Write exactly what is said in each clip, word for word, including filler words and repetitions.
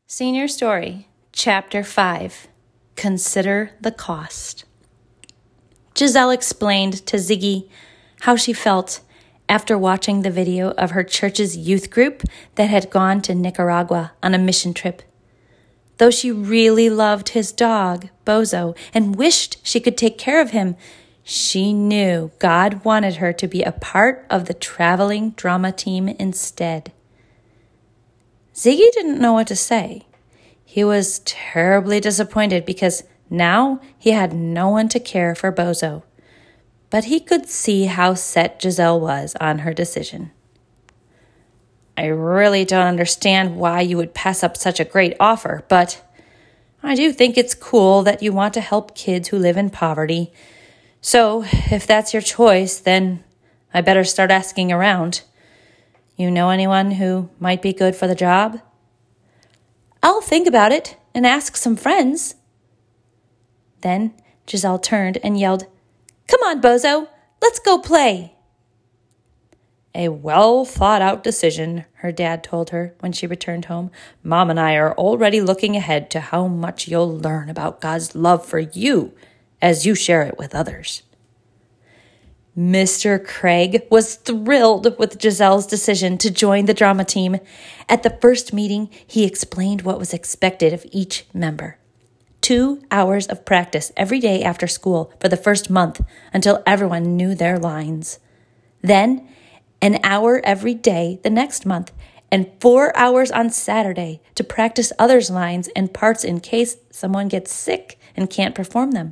Senior Story, Chapter five, Consider the Cost. Giselle explained to Ziggy how she felt after watching the video of her church's youth group that had gone to Nicaragua on a mission trip. Though she really loved his dog, Bozo, and wished she could take care of him, she knew God wanted her to be a part of the traveling drama team instead. Ziggy didn't know what to say. He was terribly disappointed because now he had no one to care for Bozo. But he could see how set Giselle was on her decision. I really don't understand why you would pass up such a great offer, but I do think it's cool that you want to help kids who live in poverty. So if that's your choice, then I better start asking around. You know anyone who might be good for the job? I'll think about it and ask some friends. Then Giselle turned and yelled, "Come on, Bozo, let's go play." A well-thought-out decision, her dad told her when she returned home. Mom and I are already looking ahead to how much you'll learn about God's love for you as you share it with others. Mister Craig was thrilled with Giselle's decision to join the drama team. At the first meeting, he explained what was expected of each member. Two hours of practice every day after school for the first month until everyone knew their lines. Then, an hour every day the next month, and four hours on Saturday to practice others' lines and parts in case someone gets sick and can't perform them.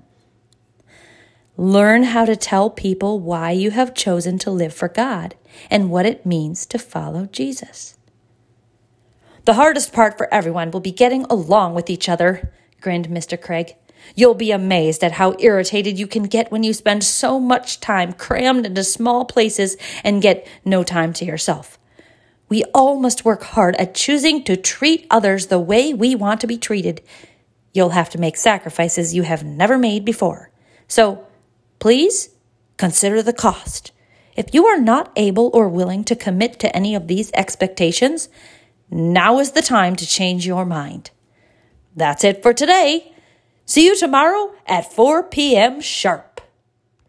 Learn how to tell people why you have chosen to live for God and what it means to follow Jesus. The hardest part for everyone will be getting along with each other, grinned Mister Craig. You'll be amazed at how irritated you can get when you spend so much time crammed into small places and get no time to yourself. We all must work hard at choosing to treat others the way we want to be treated. You'll have to make sacrifices you have never made before. So, please consider the cost. If you are not able or willing to commit to any of these expectations, now is the time to change your mind. That's it for today. See you tomorrow at four p.m. sharp.